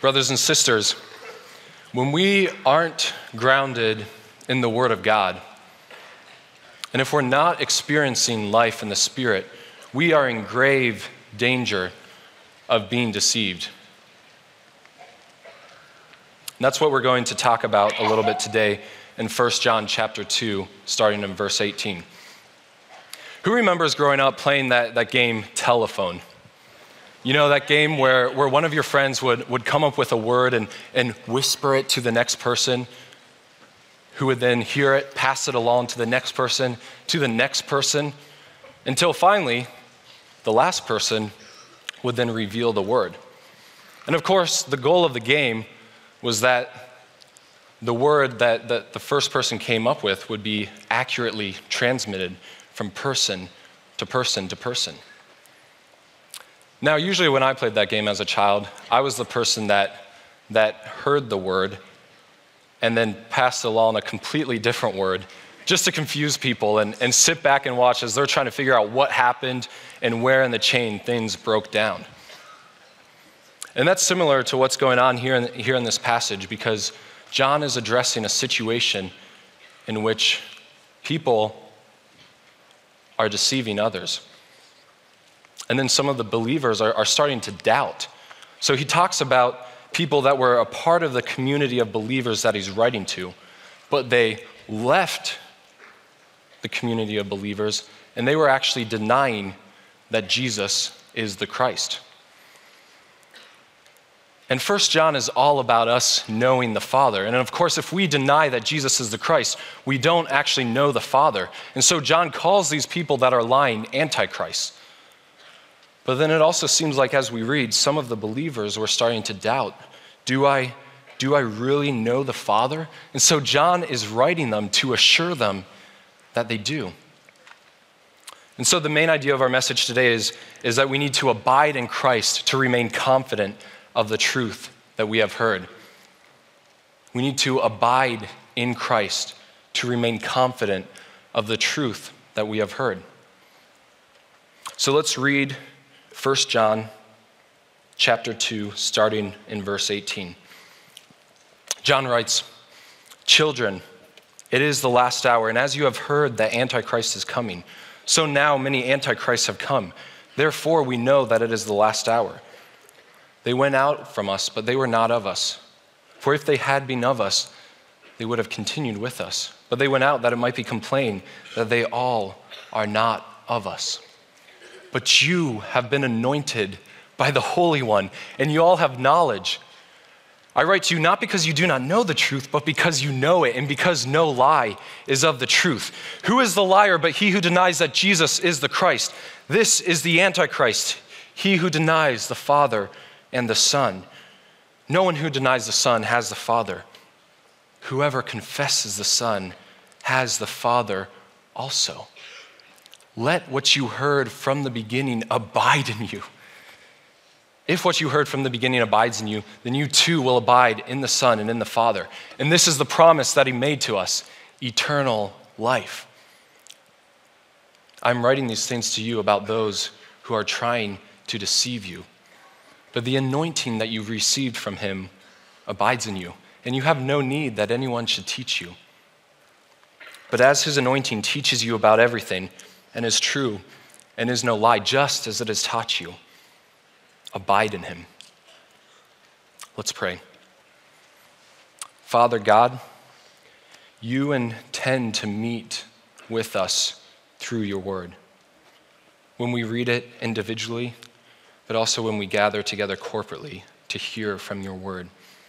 Brothers and sisters, when we aren't grounded in the Word of God, and if we're not experiencing life in the Spirit, we are in grave danger of being deceived. And that's what we're going to talk about a little bit today in 1 John chapter 2, starting in verse 18. Who remembers growing up playing that game Telephone? You know, that game where one of your friends would come up with a word and whisper it to the next person, who would then hear it, pass it along to the next person, until finally, the last person would then reveal the word. And of course, the goal of the game was that the word that the first person came up with would be accurately transmitted from person to person to person. Now, usually when I played that game as a child, I was the person that heard the word and then passed along a completely different word just to confuse people and sit back and watch as they're trying to figure out what happened and where in the chain things broke down. And that's similar to what's going on here in this passage, because John is addressing a situation in which people are deceiving others. And then some of the believers are starting to doubt. So he talks about people that were a part of the community of believers that he's writing to, but they left the community of believers and they were actually denying that Jesus is the Christ. And 1 John is all about us knowing the Father. And of course, if we deny that Jesus is the Christ, we don't actually know the Father. And so John calls these people that are lying antichrists. But then it also seems like as we read, some of the believers were starting to doubt, do I really know the Father? And so John is writing them to assure them that they do. And so the main idea of our message today is that we need to abide in Christ to remain confident of the truth that we have heard. We need to abide in Christ to remain confident of the truth that we have heard. So let's read 1 John chapter 2, starting in verse 18. John writes, "Children, it is the last hour, and as you have heard that Antichrist is coming, so now many Antichrists have come. Therefore we know that it is the last hour. They went out from us, but they were not of us. For if they had been of us, they would have continued with us. But they went out that it might be complained that they all are not of us. But you have been anointed by the Holy One, and you all have knowledge. I write to you not because you do not know the truth, but because you know it, and because no lie is of the truth. Who is the liar but he who denies that Jesus is the Christ? This is the Antichrist, he who denies the Father and the Son. No one who denies the Son has the Father. Whoever confesses the Son has the Father also. Let what you heard from the beginning abide in you. If what you heard from the beginning abides in you, then you too will abide in the Son and in the Father. And this is the promise that he made to us, eternal life. I'm writing these things to you about those who are trying to deceive you. But the anointing that you've received from him abides in you, and you have no need that anyone should teach you. But as his anointing teaches you about everything, and is true, and is no lie, just as it has taught you, abide in him." Let's pray. Father God, you intend to meet with us through your word. When we read it individually, but also when we gather together corporately to hear from your word.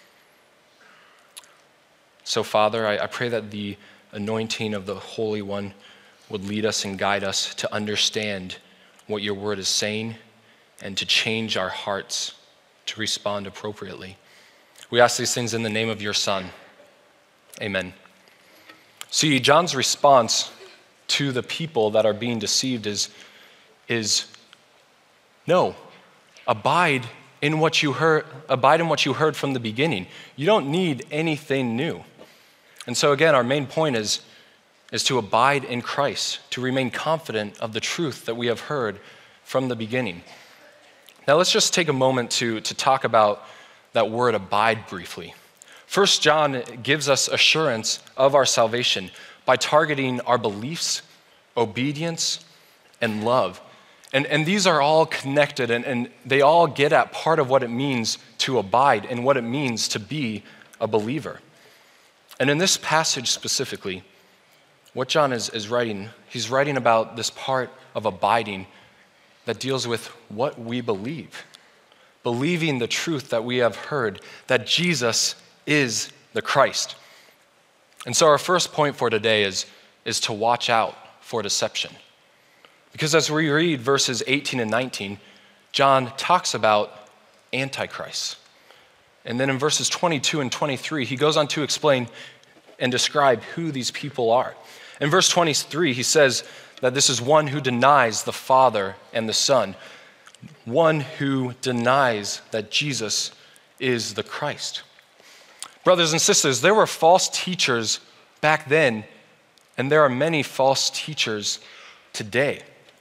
So Father, I pray that the anointing of the Holy One would lead us and guide us to understand what your word is saying and to change our hearts to respond appropriately. We ask these things in the name of your Son. Amen. See, John's response to the people that are being deceived is no, abide in what you heard from the beginning. You don't need anything new. And so again, our main point is to abide in Christ, to remain confident of the truth that we have heard from the beginning. Now let's just take a moment to talk about that word abide briefly. First John gives us assurance of our salvation by targeting our beliefs, obedience, and love. And these are all connected, and they all get at part of what it means to abide and what it means to be a believer. And in this passage specifically, what John is writing, he's writing about this part of abiding that deals with what we believe. Believing the truth that we have heard, that Jesus is the Christ. And so our first point for today is to watch out for deception. Because as we read verses 18 and 19, John talks about Antichrist. And then in verses 22 and 23, he goes on to explain and describe who these people are. In verse 23, he says that this is one who denies the Father and the Son, one who denies that Jesus is the Christ. Brothers and sisters, there were false teachers back then, and there are many false teachers today.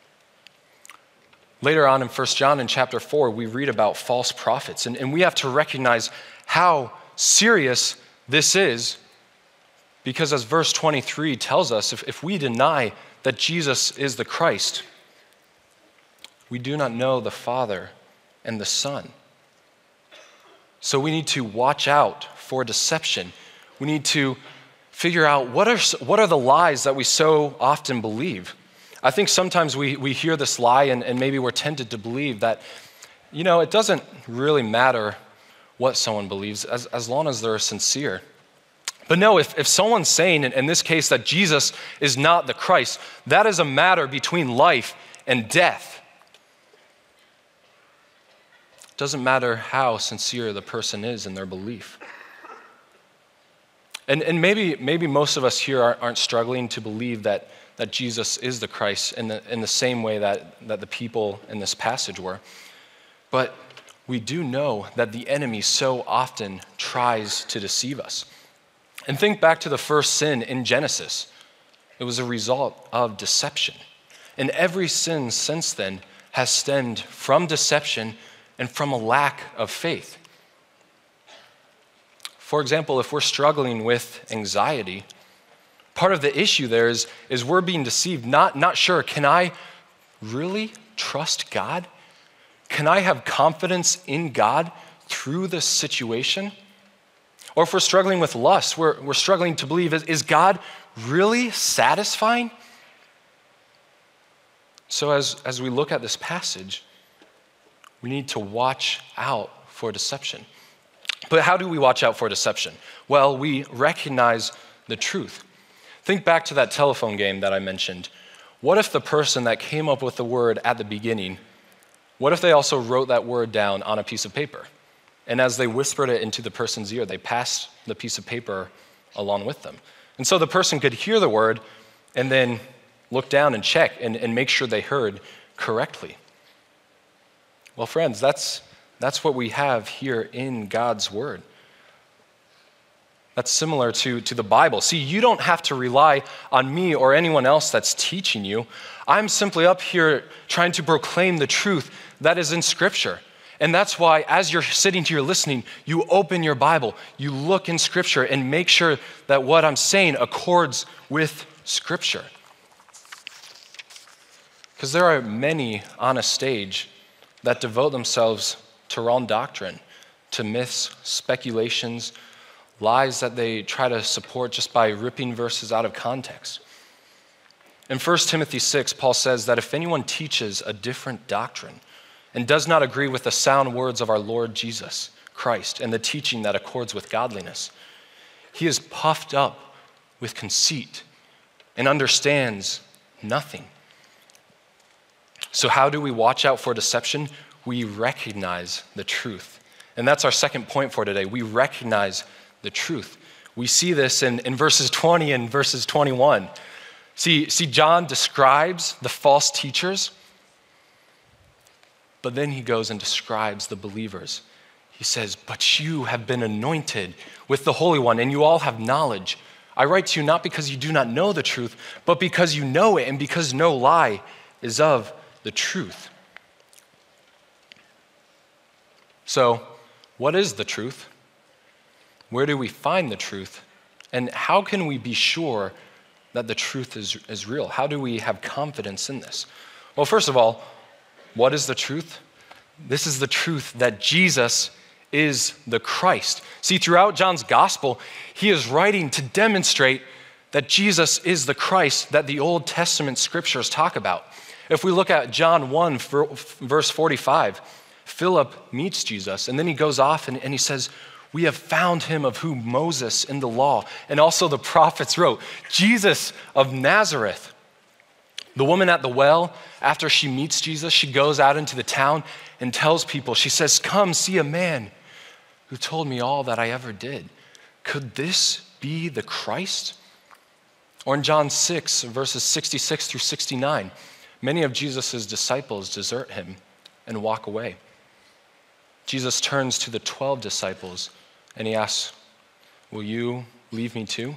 Later on in 1 John in chapter 4, we read about false prophets, and we have to recognize how serious this is, because as verse 23 tells us, if we deny that Jesus is the Christ, we do not know the Father and the Son. So we need to watch out for deception. We need to figure out what are the lies that we so often believe. I think sometimes we hear this lie and maybe we're tempted to believe that, it doesn't really matter what someone believes as long as they're sincere. But no, if someone's saying, in this case, that Jesus is not the Christ, that is a matter between life and death. It doesn't matter how sincere the person is in their belief. And maybe most of us here aren't struggling to believe that Jesus is the Christ in the same way that the people in this passage were. But we do know that the enemy so often tries to deceive us. And think back to the first sin in Genesis. It was a result of deception. And every sin since then has stemmed from deception and from a lack of faith. For example, if we're struggling with anxiety, part of the issue there is we're being deceived, not sure, can I really trust God? Can I have confidence in God through this situation? Or if we're struggling with lust, we're struggling to believe, is God really satisfying? So as we look at this passage, we need to watch out for deception. But how do we watch out for deception? Well, we recognize the truth. Think back to that telephone game that I mentioned. What if the person that came up with the word at the beginning, what if they also wrote that word down on a piece of paper? And as they whispered it into the person's ear, they passed the piece of paper along with them. And so the person could hear the word and then look down and check and make sure they heard correctly. Well, friends, that's what we have here in God's word. That's similar to the Bible. See, you don't have to rely on me or anyone else that's teaching you. I'm simply up here trying to proclaim the truth that is in Scripture. And that's why as you're sitting here listening, you open your Bible, you look in Scripture and make sure that what I'm saying accords with Scripture. Because there are many on a stage that devote themselves to wrong doctrine, to myths, speculations, lies that they try to support just by ripping verses out of context. In 1 Timothy 6, Paul says that if anyone teaches a different doctrine and does not agree with the sound words of our Lord Jesus Christ and the teaching that accords with godliness, he is puffed up with conceit and understands nothing. So how do we watch out for deception? We recognize the truth. And that's our second point for today. We recognize the truth. We see this in verses 20 and verses 21. See, John describes the false teachers, but then he goes and describes the believers. He says, but you have been anointed with the Holy One, and you all have knowledge. I write to you not because you do not know the truth, but because you know it, and because no lie is of the truth. So, what is the truth? Where do we find the truth? And how can we be sure that the truth is real? How do we have confidence in this? Well, first of all, what is the truth? This is the truth that Jesus is the Christ. See, throughout John's gospel, he is writing to demonstrate that Jesus is the Christ that the Old Testament scriptures talk about. If we look at John 1, verse 45, Philip meets Jesus, and then he goes off and he says, we have found him of whom Moses in the law and also the prophets wrote, Jesus of Nazareth. The woman at the well, after she meets Jesus, she goes out into the town and tells people, she says, come see a man who told me all that I ever did. Could this be the Christ? Or in John 6, verses 66 through 69, many of Jesus' disciples desert him and walk away. Jesus turns to the 12 disciples and he asks, will you leave me too?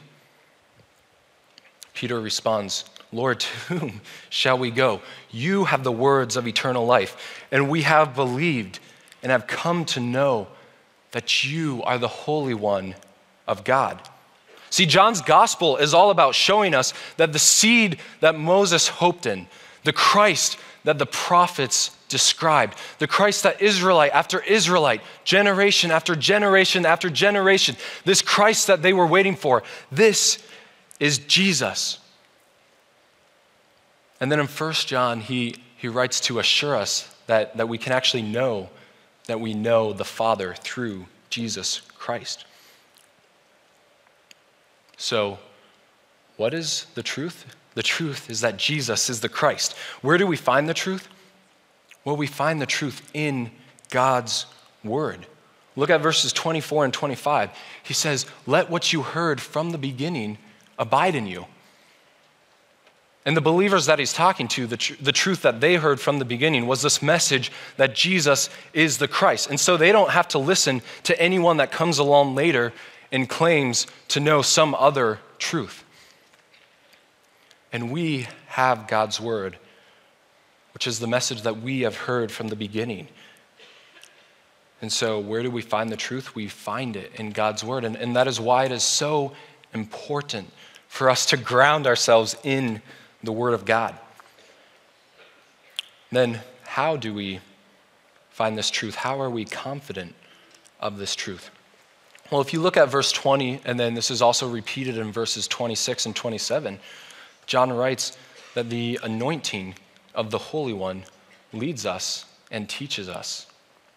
Peter responds, Lord, to whom shall we go? You have the words of eternal life, and we have believed and have come to know that you are the Holy One of God. See, John's gospel is all about showing us that the seed that Moses hoped in, the Christ that the prophets described, the Christ that Israelite after Israelite, generation after generation after generation, this Christ that they were waiting for, this is Jesus. And then in 1 John, he writes to assure us that we can actually know that we know the Father through Jesus Christ. So, what is the truth? The truth is that Jesus is the Christ. Where do we find the truth? Well, we find the truth in God's word. Look at verses 24 and 25. He says, let what you heard from the beginning abide in you. And the believers that he's talking to, the truth that they heard from the beginning was this message that Jesus is the Christ. And so they don't have to listen to anyone that comes along later and claims to know some other truth. And we have God's word, which is the message that we have heard from the beginning. And so where do we find the truth? We find it in God's word. And that is why it is so important for us to ground ourselves in the word of God. Then how do we find this truth? How are we confident of this truth? Well, if you look at verse 20, and then this is also repeated in verses 26 and 27, John writes that the anointing of the Holy One leads us and teaches us.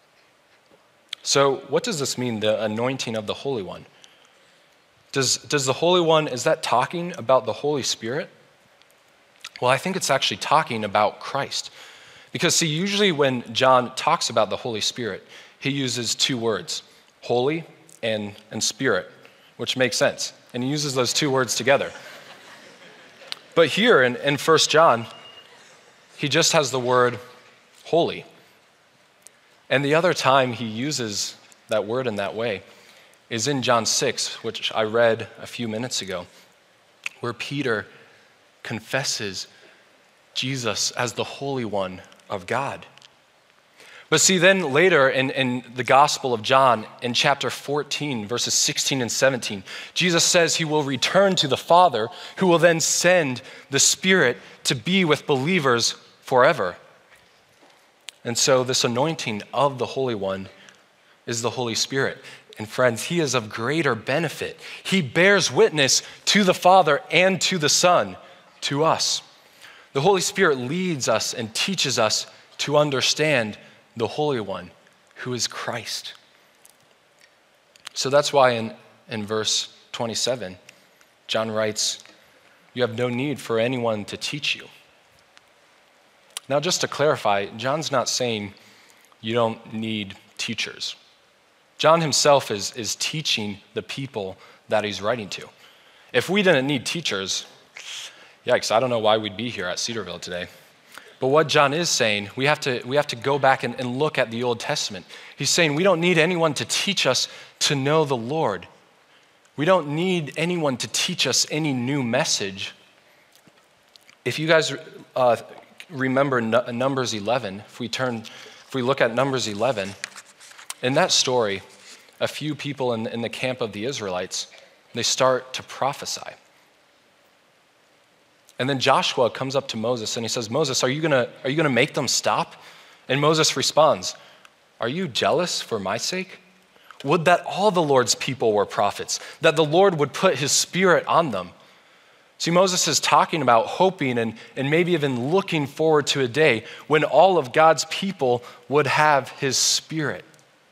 So what does this mean, the anointing of the Holy One? Does the Holy One, is that talking about the Holy Spirit? Well, I think it's actually talking about Christ. Because see, usually when John talks about the Holy Spirit, he uses two words, holy and spirit, which makes sense. And he uses those two words together. But here in 1 John, he just has the word holy. And the other time he uses that word in that way is in John 6, which I read a few minutes ago, where Peter confesses Jesus as the Holy One of God. But see, then later in the Gospel of John, in chapter 14, verses 16 and 17, Jesus says he will return to the Father, who will then send the Spirit to be with believers forever. And so this anointing of the Holy One is the Holy Spirit. And friends, he is of greater benefit. He bears witness to the Father and to the Son, to us. The Holy Spirit leads us and teaches us to understand the Holy One, who is Christ. So that's why in verse 27, John writes, you have no need for anyone to teach you. Now, just to clarify, John's not saying you don't need teachers. John himself is teaching the people that he's writing to. If we didn't need teachers, yikes, I don't know why we'd be here at Cedarville today. But what John is saying, we have to go back and look at the Old Testament. He's saying we don't need anyone to teach us to know the Lord. We don't need anyone to teach us any new message. If you guys remember Numbers 11, if we look at Numbers 11, in that story, a few people in the camp of the Israelites, they start to prophesy. And then Joshua comes up to Moses and he says, Moses, are you gonna make them stop? And Moses responds, are you jealous for my sake? Would that all the Lord's people were prophets, that the Lord would put his spirit on them. See, Moses is talking about hoping and maybe even looking forward to a day when all of God's people would have his spirit.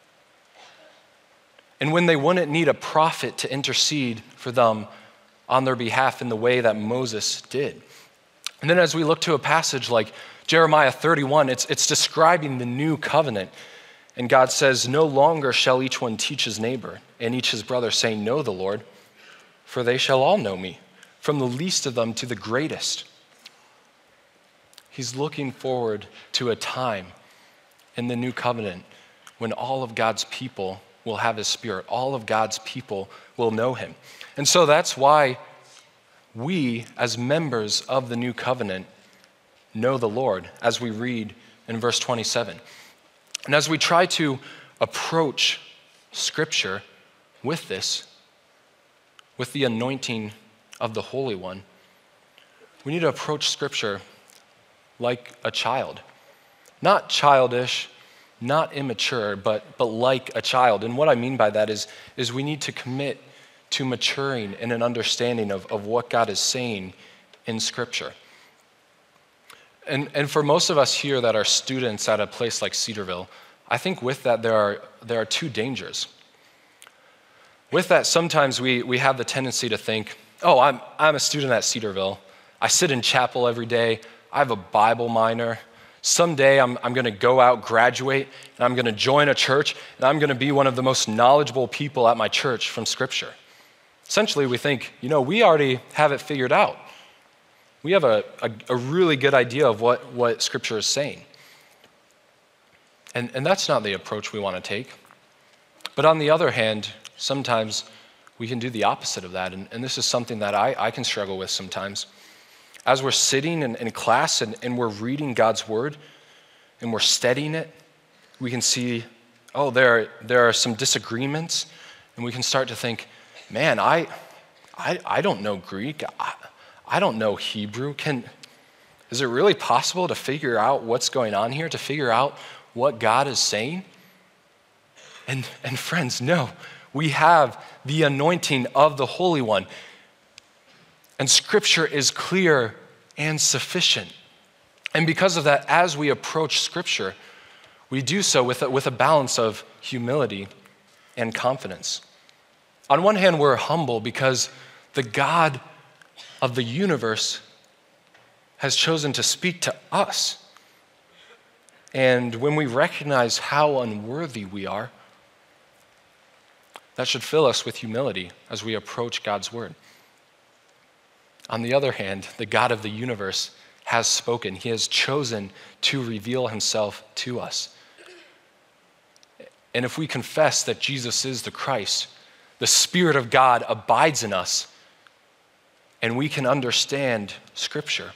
And when they wouldn't need a prophet to intercede for them on their behalf in the way that Moses did. And then as we look to a passage like Jeremiah 31, it's describing the new covenant. And God says, no longer shall each one teach his neighbor and each his brother, saying, know the Lord, for they shall all know me, from the least of them to the greatest. He's looking forward to a time in the new covenant when all of God's people will have his spirit. All of God's people will know him. And so that's why we, as members of the new covenant, know the Lord, as we read in verse 27. And as we try to approach Scripture with this, with the anointing of the Holy One, we need to approach Scripture like a child. Not childish, not immature, but like a child. And what I mean by that is we need to commit to maturing in an understanding of what God is saying in Scripture. And for most of us here that are students at a place like Cedarville, I think with that there are two dangers. With that, sometimes we have the tendency to think, oh, I'm a student at Cedarville. I sit in chapel every day. I have a Bible minor. Someday I'm going to go out, graduate, and I'm going to join a church, and I'm going to be one of the most knowledgeable people at my church from Scripture. Essentially, we think, we already have it figured out. We have a really good idea of what Scripture is saying. And that's not the approach we want to take. But on the other hand, sometimes we can do the opposite of that. And this is something that I can struggle with sometimes. As we're sitting in class and we're reading God's word and we're studying it, we can see, there are some disagreements, and we can start to think, man, I don't know Greek. I don't know Hebrew. Is it really possible to figure out what's going on here, to figure out what God is saying? And friends, no, we have the anointing of the Holy One. And Scripture is clear and sufficient. And because of that, as we approach Scripture, we do so with a balance of humility and confidence. On one hand, we're humble because the God of the universe has chosen to speak to us. And when we recognize how unworthy we are, that should fill us with humility as we approach God's word. On the other hand, the God of the universe has spoken. He has chosen to reveal himself to us. And if we confess that Jesus is the Christ, the Spirit of God abides in us, and we can understand Scripture.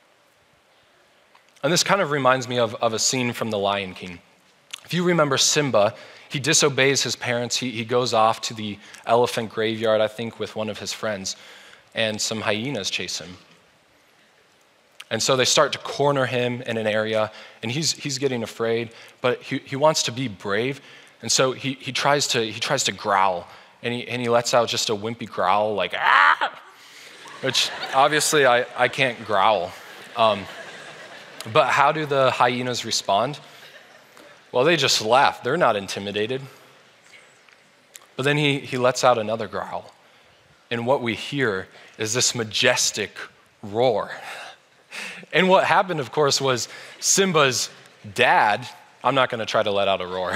And this kind of reminds me of a scene from The Lion King. If you remember Simba, he disobeys his parents. He goes off to the elephant graveyard, I think, with one of his friends, and some hyenas chase him. And so they start to corner him in an area, and he's getting afraid, but he wants to be brave, and so he tries to growl, and he lets out just a wimpy growl like, ah! Which obviously I can't growl. But how do the hyenas respond? Well, they just laugh. They're not intimidated. But then he lets out another growl. And what we hear is this majestic roar. And what happened, of course, was Simba's dad, I'm not going to try to let out a roar.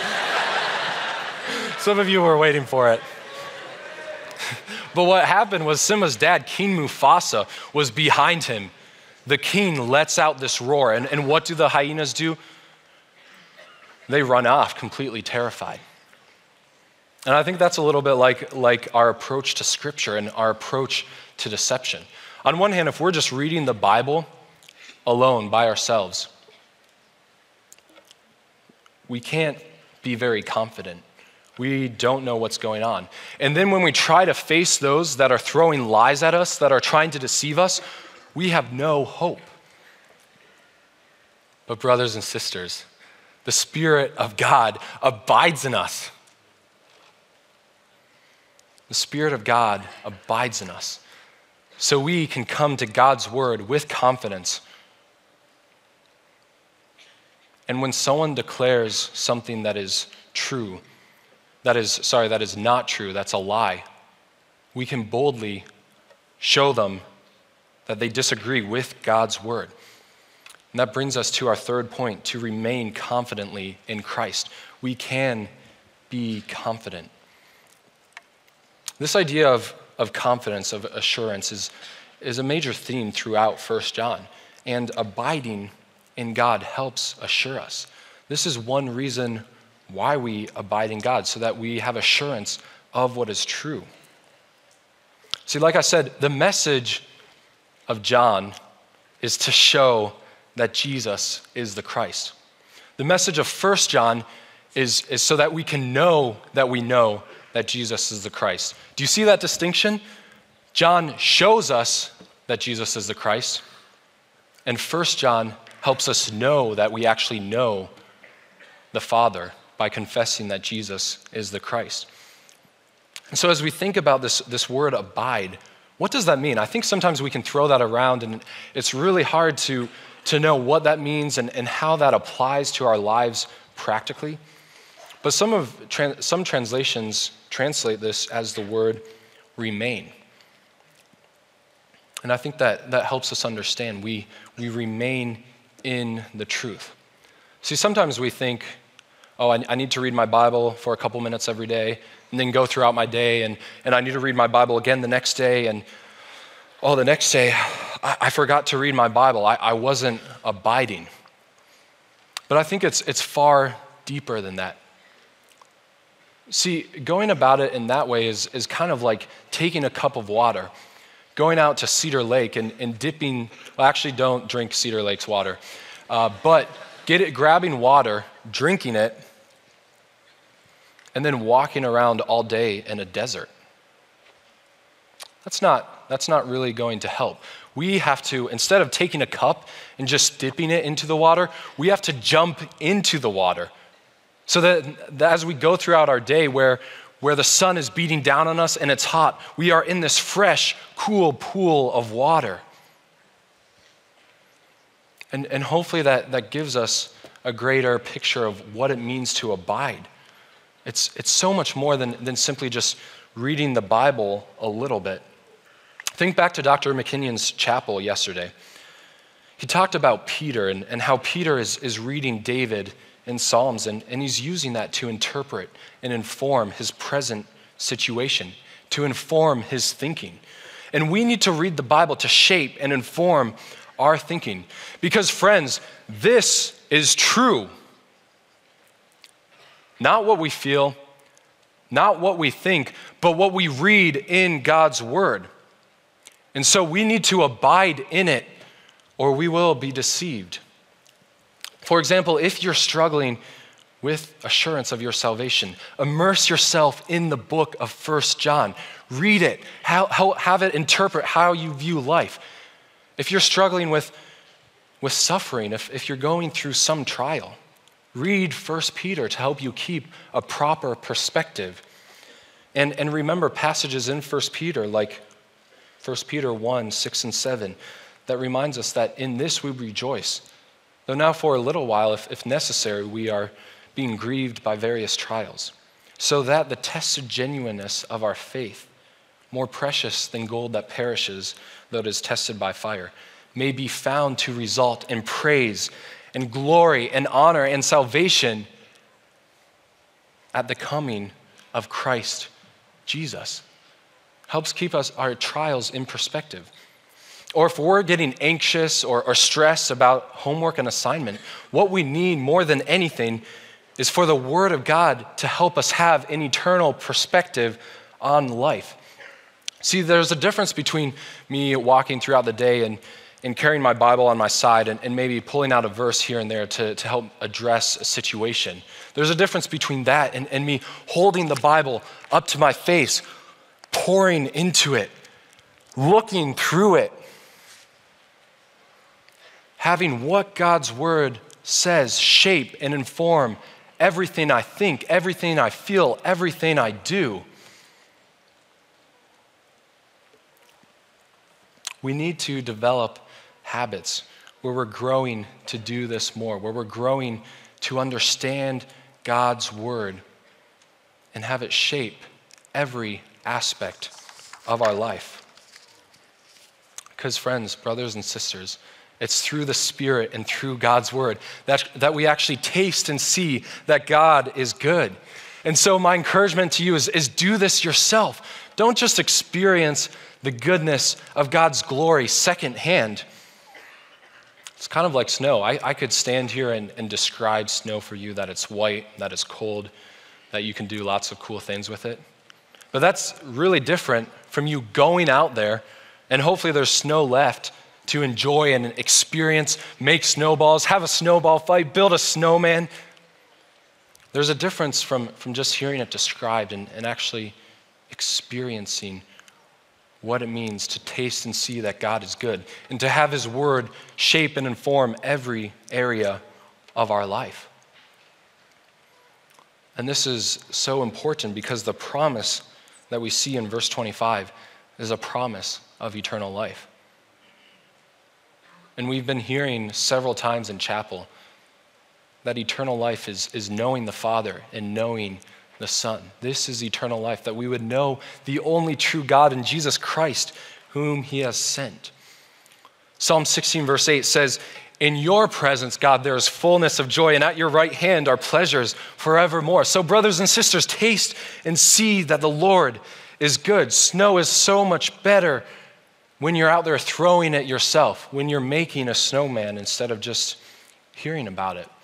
Some of you were waiting for it. But what happened was Simba's dad, King Mufasa, was behind him. The king lets out this roar. And what do the hyenas do? They run off completely terrified. And I think that's a little bit like our approach to Scripture and our approach to deception. On one hand, if we're just reading the Bible alone by ourselves, we can't be very confident. We don't know what's going on. And then when we try to face those that are throwing lies at us, that are trying to deceive us, we have no hope. But brothers and sisters, the Spirit of God abides in us. The Spirit of God abides in us. So we can come to God's word with confidence. And when someone declares something that is true, that is not true, that's a lie, we can boldly show them that they disagree with God's word. And that brings us to our third point, to remain confidently in Christ. We can be confident. This idea of confidence, of assurance, is a major theme throughout 1 John. And abiding in God helps assure us. This is one reason why we abide in God, so that we have assurance of what is true. See, like I said, the message of John is to show that Jesus is the Christ. The message of 1 John is so that we can know that Jesus is the Christ. Do you see that distinction? John shows us that Jesus is the Christ, and 1 John helps us know that we actually know the Father by confessing that Jesus is the Christ. And so as we think about this word abide, what does that mean? I think sometimes we can throw that around, and it's really hard to know what that means and how that applies to our lives practically. But some translations translate this as the word remain. And I think that helps us understand. We remain in the truth. See, sometimes we think, oh, I need to read my Bible for a couple minutes every day, and then go throughout my day, and I need to read my Bible again the next day, and the next day, I forgot to read my Bible. I wasn't abiding. But I think it's far deeper than that. See, going about it in that way is kind of like taking a cup of water, going out to Cedar Lake and dipping, well, actually don't drink Cedar Lake's water, but grabbing water, drinking it, and then walking around all day in a desert. That's not really going to help. We have to, instead of taking a cup and just dipping it into the water, we have to jump into the water. So that as we go throughout our day where the sun is beating down on us and it's hot, we are in this fresh, cool pool of water. And hopefully that gives us a greater picture of what it means to abide. It's so much more than simply just reading the Bible a little bit. Think back to Dr. McKinnon's chapel yesterday. He talked about Peter and how Peter is reading David in Psalms, and he's using that to interpret and inform his present situation, to inform his thinking. And we need to read the Bible to shape and inform our thinking. Because friends, this is true. Not what we feel, not what we think, but what we read in God's word. And so we need to abide in it, or we will be deceived. For example, if you're struggling with assurance of your salvation, immerse yourself in the book of 1 John. Read it, have it interpret how you view life. If you're struggling with suffering, if you're going through some trial, read 1 Peter to help you keep a proper perspective. And remember passages in 1 Peter like 1 Peter 1, 6 and 7, that reminds us that in this we rejoice. Though now for a little while, if necessary, we are being grieved by various trials, so that the tested genuineness of our faith, more precious than gold that perishes, though it is tested by fire, may be found to result in praise and glory and honor and salvation at the coming of Christ Jesus. Helps keep our trials in perspective. Or if we're getting anxious or stressed about homework and assignment, what we need more than anything is for the Word of God to help us have an eternal perspective on life. See, there's a difference between me walking throughout the day in carrying my Bible on my side and maybe pulling out a verse here and there to help address a situation. There's a difference between that and me holding the Bible up to my face, pouring into it, looking through it, having what God's word says shape and inform everything I think, everything I feel, everything I do. We need to develop habits where we're growing to do this more, where we're growing to understand God's word and have it shape every aspect of our life. Because friends, brothers and sisters, it's through the Spirit and through God's word that we actually taste and see that God is good. And so my encouragement to you is do this yourself. Don't just experience the goodness of God's glory secondhand. It's kind of like snow. I could stand here and describe snow for you, that it's white, that it's cold, that you can do lots of cool things with it. But that's really different from you going out there and hopefully there's snow left to enjoy and experience, make snowballs, have a snowball fight, build a snowman. There's a difference from just hearing it described and actually experiencing what it means to taste and see that God is good and to have his word shape and inform every area of our life. And this is so important because the promise that we see in verse 25 is a promise of eternal life. And we've been hearing several times in chapel that eternal life is knowing the Father and knowing the Son. This is eternal life, that we would know the only true God in Jesus Christ, whom he has sent. Psalm 16 verse 8 says, "In your presence, God, there is fullness of joy, and at your right hand are pleasures forevermore." So brothers and sisters, taste and see that the Lord is good. Snow is so much better when you're out there throwing it yourself, when you're making a snowman instead of just hearing about it.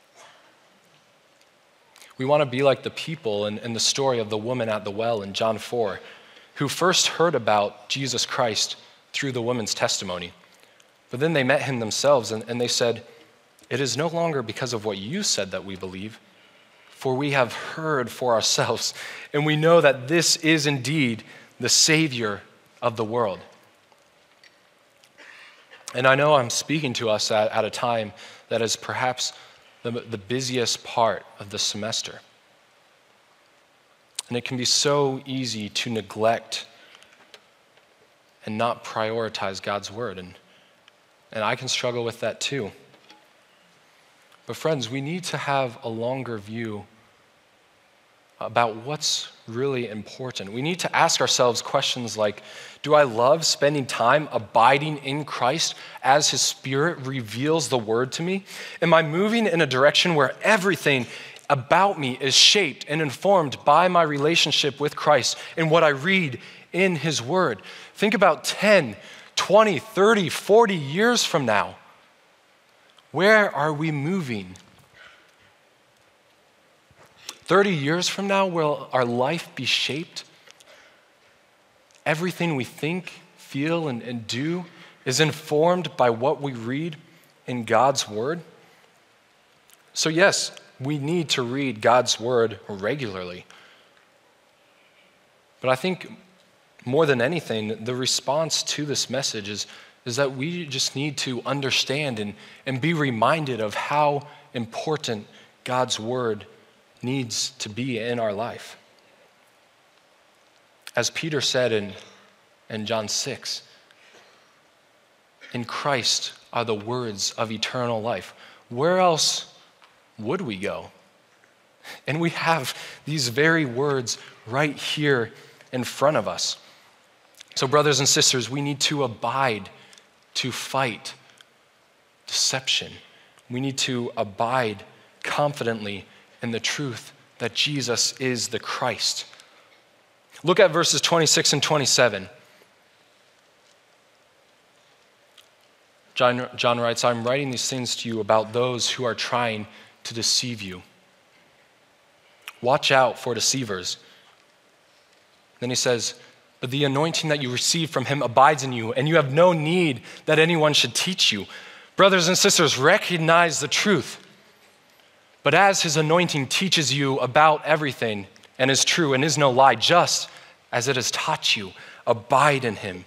We want to be like the people in the story of the woman at the well in John 4, who first heard about Jesus Christ through the woman's testimony. But then they met him themselves and they said, "It is no longer because of what you said that we believe, for we have heard for ourselves, and we know that this is indeed the Savior of the world." And I know I'm speaking to us at a time that is perhaps the busiest part of the semester. And it can be so easy to neglect and not prioritize God's word. And I can struggle with that too. But friends, we need to have a longer view about what's really important. We need to ask ourselves questions like, do I love spending time abiding in Christ as his Spirit reveals the word to me? Am I moving in a direction where everything about me is shaped and informed by my relationship with Christ and what I read in his word? Think about 10, 20, 30, 40 years from now. Where are we moving? 30 years from now, will our life be shaped? Everything we think, feel, and do is informed by what we read in God's word. So yes, we need to read God's word regularly. But I think more than anything, the response to this message is that we just need to understand and be reminded of how important God's word needs to be in our life. As Peter said in John 6, in Christ are the words of eternal life. Where else would we go? And we have these very words right here in front of us. So brothers and sisters, we need to abide to fight deception. We need to abide confidently in the truth that Jesus is the Christ. Look at verses 26 and 27. John writes, "I'm writing these things to you about those who are trying to deceive you. Watch out for deceivers." Then he says, but the anointing that you receive from him abides in you, and you have no need that anyone should teach you. Brothers and sisters, recognize the truth. But as his anointing teaches you about everything and is true and is no lie, just as it has taught you, abide in him.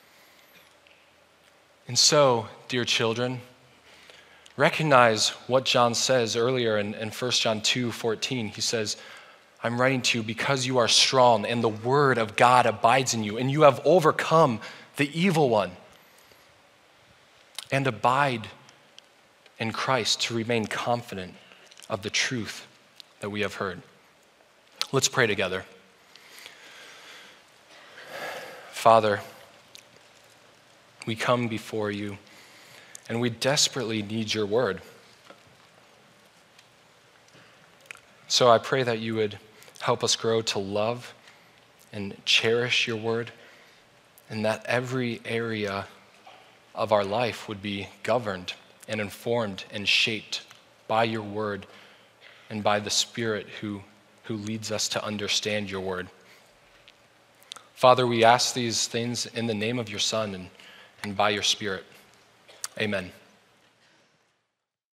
And so, dear children, recognize what John says earlier in 1 John 2:14. He says, I'm writing to you because you are strong and the word of God abides in you, and you have overcome the evil one. And abide in Christ to remain confident of the truth that we have heard. Let's pray together. Father, we come before you and we desperately need your word. So I pray that you would help us grow to love and cherish your word, and that every area of our life would be governed and informed and shaped by your word and by the Spirit who leads us to understand your word. Father, we ask these things in the name of your Son and by your Spirit. Amen.